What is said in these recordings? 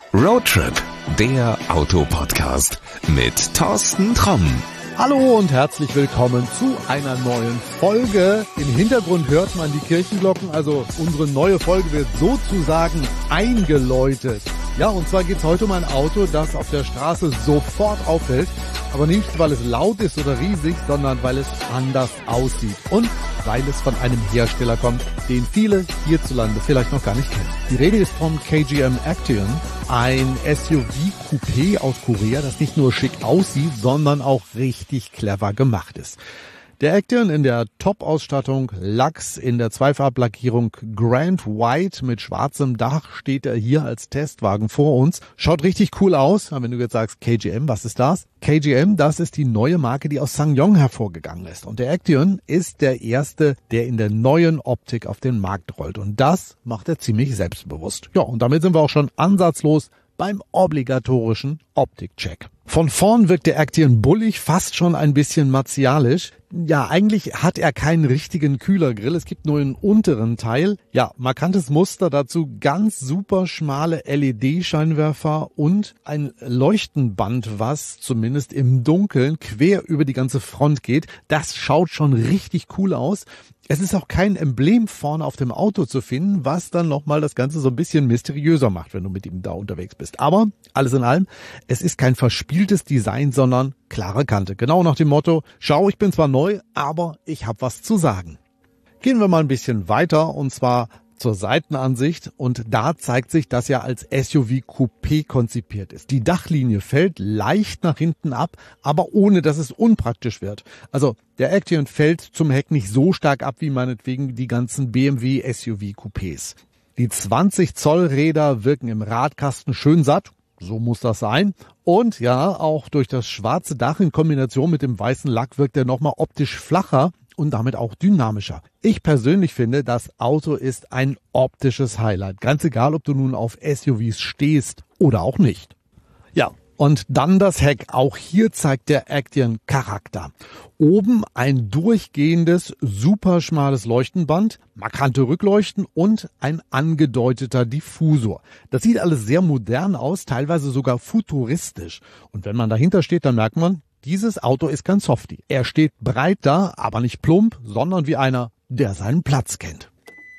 Roadtrip, der Autopodcast mit Thorsten Tromm. Hallo und herzlich willkommen zu einer neuen Folge. Im Hintergrund hört man die Kirchenglocken, also unsere neue Folge wird sozusagen eingeläutet. Ja, und zwar geht es heute um ein Auto, das auf der Straße sofort auffällt. Aber nicht, weil es laut ist oder riesig, sondern weil es anders aussieht. Und weil es von einem Hersteller kommt, den viele hierzulande vielleicht noch gar nicht kennen. Die Rede ist vom KGM Acteon, ein SUV-Coupé aus Korea, das nicht nur schick aussieht, sondern auch richtig clever gemacht ist. Der Acteon in der Top-Ausstattung, Lachs in der Zweifarblackierung Grand White mit schwarzem Dach steht er hier als Testwagen vor uns. Schaut richtig cool aus. Wenn du jetzt sagst, KGM, was ist das? KGM, das ist die neue Marke, die aus SsangYong hervorgegangen ist. Und der Acteon ist der erste, der in der neuen Optik auf den Markt rollt. Und das macht er ziemlich selbstbewusst. Ja, und damit sind wir auch schon ansatzlos beim obligatorischen Optikcheck. Von vorn wirkt der Acteon bullig, fast schon ein bisschen martialisch. Ja, eigentlich hat er keinen richtigen Kühlergrill. Es gibt nur einen unteren Teil. Ja, markantes Muster, dazu ganz super schmale LED-Scheinwerfer und ein Leuchtenband, was zumindest im Dunkeln quer über die ganze Front geht. Das schaut schon richtig cool aus. Es ist auch kein Emblem vorne auf dem Auto zu finden, was dann nochmal das Ganze so ein bisschen mysteriöser macht, wenn du mit ihm da unterwegs bist. Aber alles in allem, es ist kein verspieltes Design, sondern klare Kante. Genau nach dem Motto, schau, ich bin zwar neu, aber ich habe was zu sagen. Gehen wir mal ein bisschen weiter und zwar zur Seitenansicht, und da zeigt sich, dass er als SUV-Coupé konzipiert ist. Die Dachlinie fällt leicht nach hinten ab, aber ohne, dass es unpraktisch wird. Also der Acteon fällt zum Heck nicht so stark ab wie meinetwegen die ganzen BMW SUV-Coupés. Die 20 Zoll Räder wirken im Radkasten schön satt. So muss das sein. Und ja, auch durch das schwarze Dach in Kombination mit dem weißen Lack wirkt er nochmal optisch flacher und damit auch dynamischer. Ich persönlich finde, das Auto ist ein optisches Highlight. Ganz egal, ob du nun auf SUVs stehst oder auch nicht. Ja, und dann das Heck. Auch hier zeigt der Acteon Charakter. Oben ein durchgehendes, super schmales Leuchtenband, markante Rückleuchten und ein angedeuteter Diffusor. Das sieht alles sehr modern aus, teilweise sogar futuristisch. Und wenn man dahinter steht, dann merkt man, dieses Auto ist kein Softie. Er steht breit da, aber nicht plump, sondern wie einer, der seinen Platz kennt.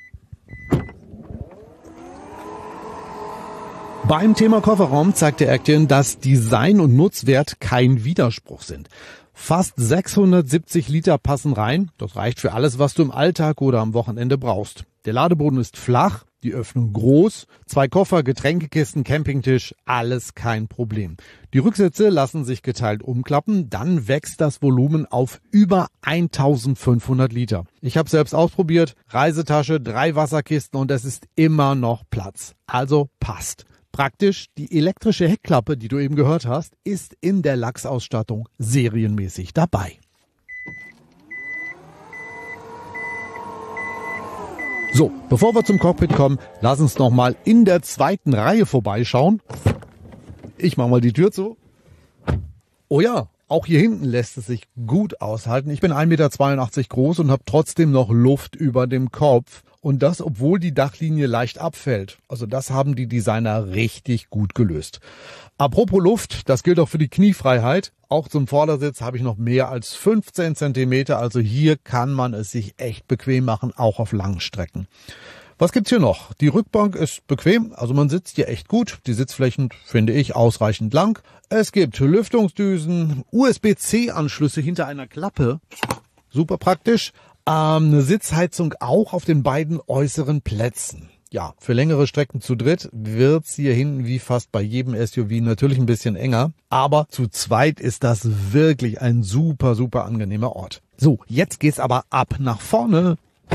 Beim Thema Kofferraum zeigt der Acteon, dass Design und Nutzwert kein Widerspruch sind. Fast 670 Liter passen rein. Das reicht für alles, was du im Alltag oder am Wochenende brauchst. Der Ladeboden ist flach, die Öffnung groß, 2 Koffer, Getränkekisten, Campingtisch, alles kein Problem. Die Rücksitze lassen sich geteilt umklappen, dann wächst das Volumen auf über 1500 Liter. Ich habe selbst ausprobiert, Reisetasche, 3 Wasserkisten und es ist immer noch Platz. Also passt. Praktisch, die elektrische Heckklappe, die du eben gehört hast, ist in der Lachsausstattung serienmäßig dabei. So, bevor wir zum Cockpit kommen, lass uns noch mal in der zweiten Reihe vorbeischauen. Ich mache mal die Tür zu. Oh ja, auch hier hinten lässt es sich gut aushalten. Ich bin 1,82 Meter groß und habe trotzdem noch Luft über dem Kopf. Und das, obwohl die Dachlinie leicht abfällt. Also das haben die Designer richtig gut gelöst. Apropos Luft, das gilt auch für die Kniefreiheit. Auch zum Vordersitz habe ich noch mehr als 15 Zentimeter. Also hier kann man es sich echt bequem machen, auch auf langen Strecken. Was gibt's hier noch? Die Rückbank ist bequem, also man sitzt hier echt gut. Die Sitzflächen finde ich ausreichend lang. Es gibt Lüftungsdüsen, USB-C-Anschlüsse hinter einer Klappe. Super praktisch. Eine Sitzheizung auch auf den beiden äußeren Plätzen. Ja, für längere Strecken zu dritt wird's hier hinten wie fast bei jedem SUV natürlich ein bisschen enger. Aber zu zweit ist das wirklich ein super, super angenehmer Ort. So, jetzt geht's aber ab nach vorne.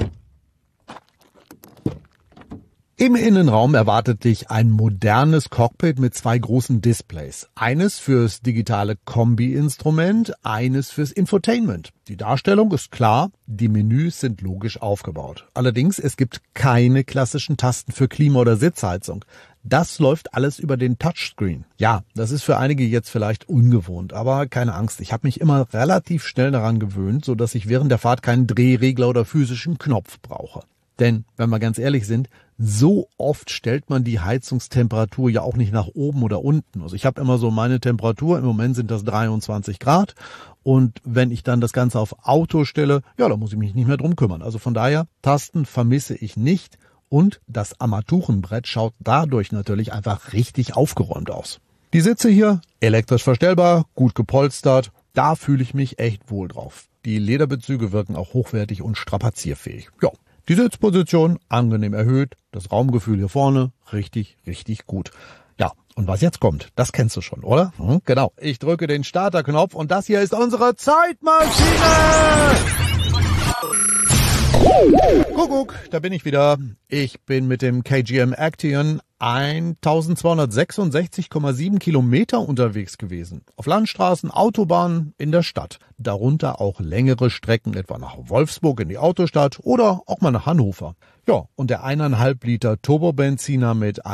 Im Innenraum erwartet dich ein modernes Cockpit mit 2 großen Displays. Eines fürs digitale Kombi-Instrument, eines fürs Infotainment. Die Darstellung ist klar, die Menüs sind logisch aufgebaut. Allerdings, es gibt keine klassischen Tasten für Klima oder Sitzheizung. Das läuft alles über den Touchscreen. Ja, das ist für einige jetzt vielleicht ungewohnt, aber keine Angst. Ich habe mich immer relativ schnell daran gewöhnt, sodass ich während der Fahrt keinen Drehregler oder physischen Knopf brauche. Denn, wenn wir ganz ehrlich sind, so oft stellt man die Heizungstemperatur ja auch nicht nach oben oder unten. Also ich habe immer so meine Temperatur, im Moment sind das 23 Grad. Und wenn ich dann das Ganze auf Auto stelle, ja, dann muss ich mich nicht mehr drum kümmern. Also von daher, Tasten vermisse ich nicht. Und das Armaturenbrett schaut dadurch natürlich einfach richtig aufgeräumt aus. Die Sitze hier, elektrisch verstellbar, gut gepolstert, da fühle ich mich echt wohl drauf. Die Lederbezüge wirken auch hochwertig und strapazierfähig. Ja, die Sitzposition angenehm erhöht, das Raumgefühl hier vorne richtig, richtig gut. Ja, und was jetzt kommt, das kennst du schon, oder? Genau, ich drücke den Starterknopf und das hier ist unsere Zeitmaschine! Kuckuck, da bin ich wieder. Ich bin mit dem KGM Action 1266,7 Kilometer unterwegs gewesen. Auf Landstraßen, Autobahnen, in der Stadt. Darunter auch längere Strecken, etwa nach Wolfsburg in die Autostadt oder auch mal nach Hannover. Ja, und der 1,5 Liter Turbobenziner mit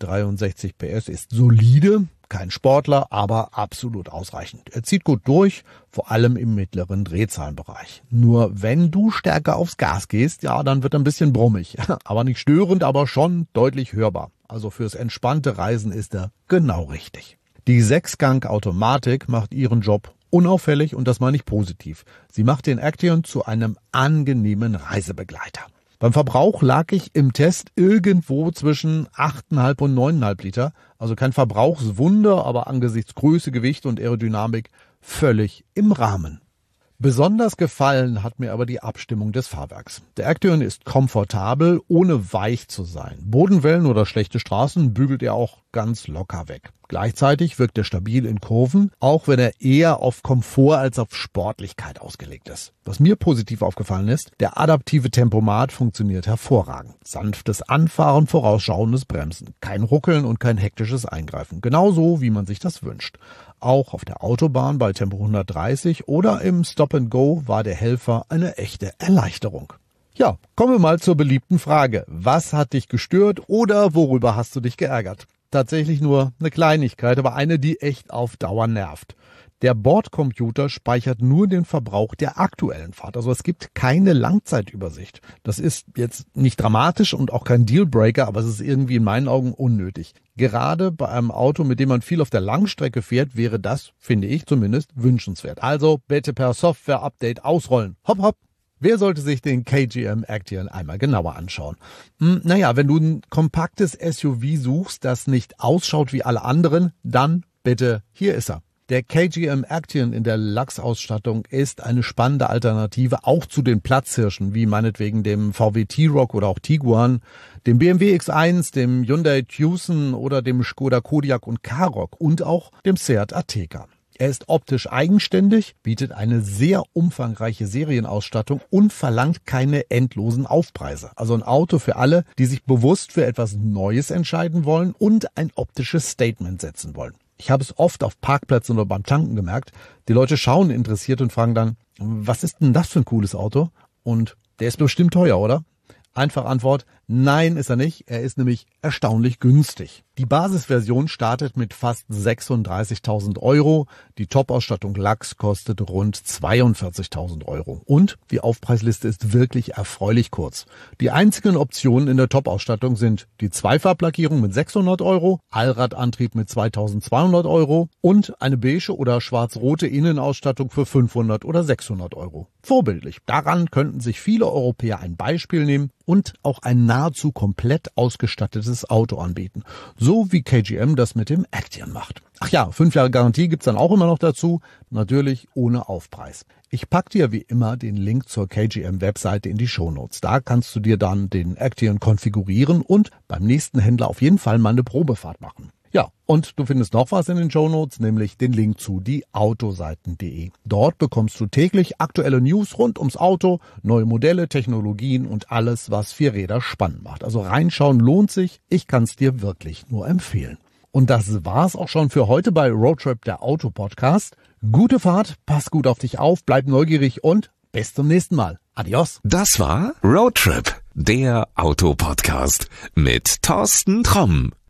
163 PS ist solide. Kein Sportler, aber absolut ausreichend. Er zieht gut durch, vor allem im mittleren Drehzahlenbereich. Nur wenn du stärker aufs Gas gehst, ja, dann wird er ein bisschen brummig. Aber nicht störend, aber schon deutlich hörbar. Also fürs entspannte Reisen ist er genau richtig. Die 6-Gang-Automatik macht ihren Job unauffällig und das meine ich positiv. Sie macht den Action zu einem angenehmen Reisebegleiter. Beim Verbrauch lag ich im Test irgendwo zwischen 8,5 und 9,5 Liter. Also kein Verbrauchswunder, aber angesichts Größe, Gewicht und Aerodynamik völlig im Rahmen. Besonders gefallen hat mir aber die Abstimmung des Fahrwerks. Der Action ist komfortabel, ohne weich zu sein. Bodenwellen oder schlechte Straßen bügelt er auch ganz locker weg. Gleichzeitig wirkt er stabil in Kurven, auch wenn er eher auf Komfort als auf Sportlichkeit ausgelegt ist. Was mir positiv aufgefallen ist, der adaptive Tempomat funktioniert hervorragend. Sanftes Anfahren, vorausschauendes Bremsen. Kein Ruckeln und kein hektisches Eingreifen. Genauso, wie man sich das wünscht. Auch auf der Autobahn bei Tempo 130 oder im Stop-and-Go war der Helfer eine echte Erleichterung. Ja, kommen wir mal zur beliebten Frage. Was hat dich gestört oder worüber hast du dich geärgert? Tatsächlich nur eine Kleinigkeit, aber eine, die echt auf Dauer nervt. Der Bordcomputer speichert nur den Verbrauch der aktuellen Fahrt. Also es gibt keine Langzeitübersicht. Das ist jetzt nicht dramatisch und auch kein Dealbreaker, aber es ist irgendwie in meinen Augen unnötig. Gerade bei einem Auto, mit dem man viel auf der Langstrecke fährt, wäre das, finde ich zumindest, wünschenswert. Also bitte per Software-Update ausrollen. Hopp, hopp. Wer sollte sich den KGM Action einmal genauer anschauen? Naja, wenn du ein kompaktes SUV suchst, das nicht ausschaut wie alle anderen, dann bitte, hier ist er. Der KGM Action in der Lachsausstattung ist eine spannende Alternative auch zu den Platzhirschen, wie meinetwegen dem VW T-Roc oder auch Tiguan, dem BMW X1, dem Hyundai Tucson oder dem Skoda Kodiaq und Karoq und auch dem Seat Ateca. Er ist optisch eigenständig, bietet eine sehr umfangreiche Serienausstattung und verlangt keine endlosen Aufpreise. Also ein Auto für alle, die sich bewusst für etwas Neues entscheiden wollen und ein optisches Statement setzen wollen. Ich habe es oft auf Parkplätzen oder beim Tanken gemerkt. Die Leute schauen interessiert und fragen dann, was ist denn das für ein cooles Auto? Und der ist bestimmt teuer, oder? Einfache Antwort, nein ist er nicht. Er ist nämlich erstaunlich günstig. Die Basisversion startet mit fast 36.000 Euro. Die Top-Ausstattung Lachs kostet rund 42.000 Euro. Und die Aufpreisliste ist wirklich erfreulich kurz. Die einzigen Optionen in der Top-Ausstattung sind die Zweifarblackierung mit 600 Euro, Allradantrieb mit 2.200 Euro und eine beige oder schwarz-rote Innenausstattung für 500 oder 600 Euro. Vorbildlich. Daran könnten sich viele Europäer ein Beispiel nehmen und auch ein nahezu komplett ausgestattetes Auto anbieten. So wie KGM das mit dem Action macht. Ach ja, 5 Jahre Garantie gibt's dann auch immer noch dazu. Natürlich ohne Aufpreis. Ich pack dir wie immer den Link zur KGM-Webseite in die Shownotes. Da kannst du dir dann den Action konfigurieren und beim nächsten Händler auf jeden Fall mal eine Probefahrt machen. Ja, und du findest noch was in den Shownotes, nämlich den Link zu dieautoseiten.de. Dort bekommst du täglich aktuelle News rund ums Auto, neue Modelle, Technologien und alles, was Vierräder spannend macht. Also reinschauen lohnt sich. Ich kann es dir wirklich nur empfehlen. Und das war's auch schon für heute bei Roadtrip, der Auto-Podcast. Gute Fahrt, pass gut auf dich auf, bleib neugierig und bis zum nächsten Mal. Adios. Das war Roadtrip, der Auto-Podcast mit Thorsten Tromm.